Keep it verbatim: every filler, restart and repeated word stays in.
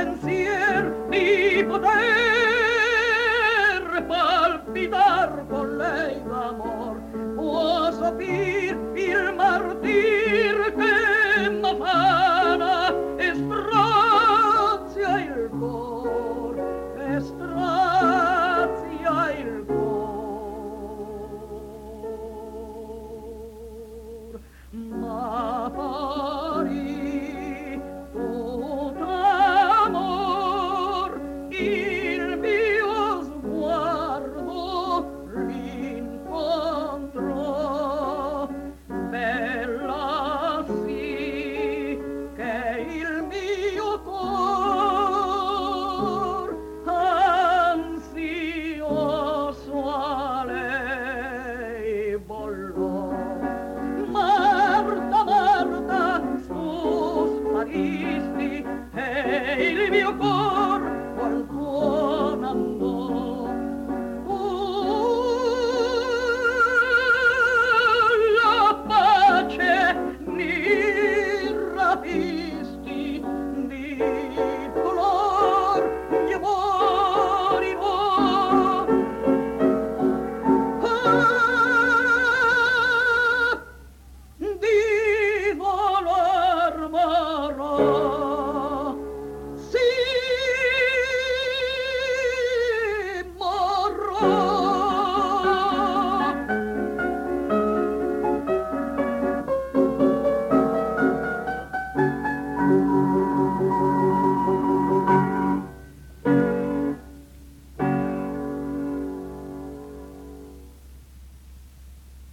pensier di poter palpitar con lei d'amor, può sopir il martir che m'affana e strazia il cor, e strazia il cor. Ma pari tot amor, il mio sguardo rincontrò, bella sì che il mio cor ansioso a lei bollò. Marta, Marta, tu sparisti e il mio cuore